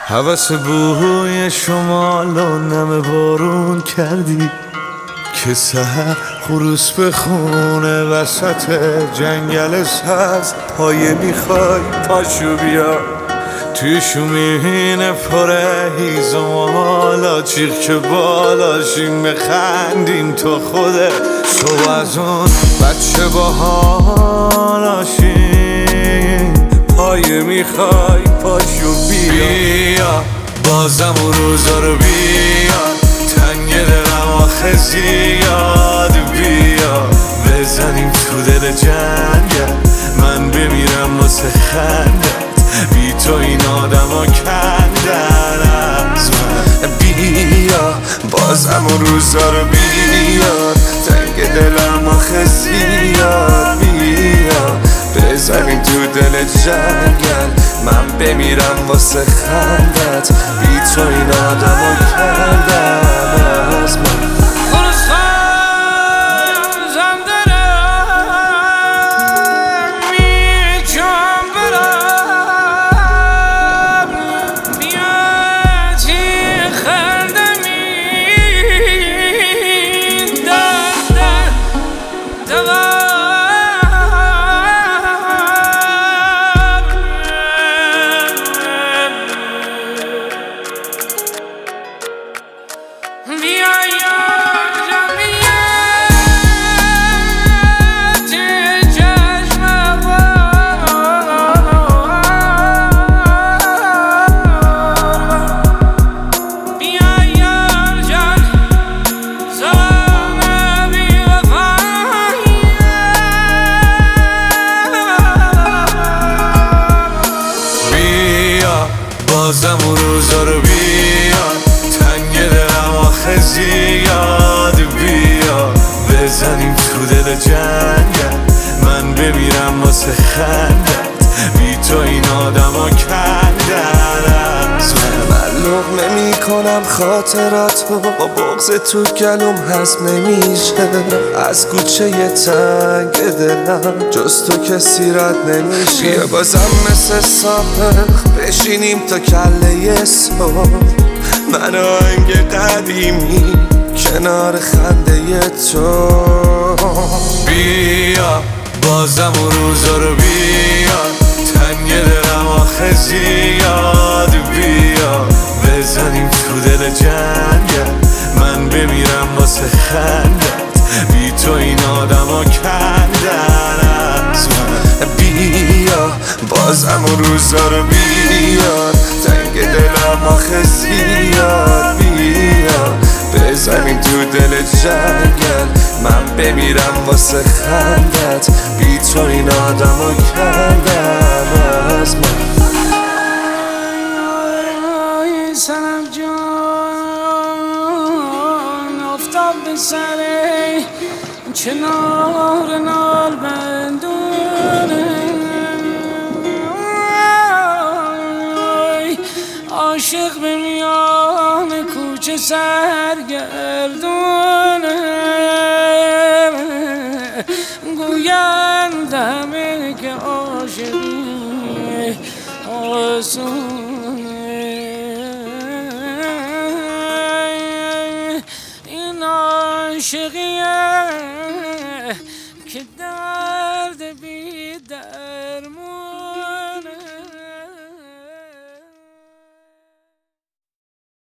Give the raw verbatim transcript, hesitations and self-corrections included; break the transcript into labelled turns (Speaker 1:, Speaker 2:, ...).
Speaker 1: هوس بوی شمال و نم بارون کردی که سحر خروس بخونه وسط جنگل سبز. پایه میخوای پاشو بیا توی شومین پره هیزم حالا چیخ که بالاشیم بخندیم تو خوده شو از اون بچه با حالاشیم. پایه میخوای پاشو بیا بیا بازم اون روزا رو بیا تنگ دلم آخه زیاد بیا بزنیم تو دل جنگل من بمیرم واسه خندت بی تو این آدم ها کندن از من. بیا بازم اون روزا رو بیا تنگ دلم آخه زیاد بیا بزنیم تو دل جنگل من بمیرم واسه خندت بی تو این آدم ها کندن از من. بازم اون روزا رو بیا تنگ دلم آخه زیاد بیا بزنیم تو دل جنگل من بمیرم واسه خندت بی تو این آدم ها کندن از من. من لقمه میکنم خاطراتو با بغض تو گلوم هضم نمیشه از کوچه تنگ دلم جز تو کسی رد نمیشه. بیا بازم مثل سابق بشینیم تا کله صبح من آهنگ قدیمی کنار خنده تو. بیا بازم اون روزا رو بیا تنگ دلم آخه زیاد بیا بزنیم تو دل جنگل من بمیرم واسه خندت بی تو این آدم ها کندن از من. بیا بازم اون روزا رو بیا تنگ دلم آخه زیاد بیا بزنیم تو دل جنگل من بمیرم واسه خندت بی تو این آدم ها کندن از من.
Speaker 2: سنم جان افتاد به سر کنار نال بندونه عاشق به میان کوچه سرگردونه گویند همه که عاشقی آسون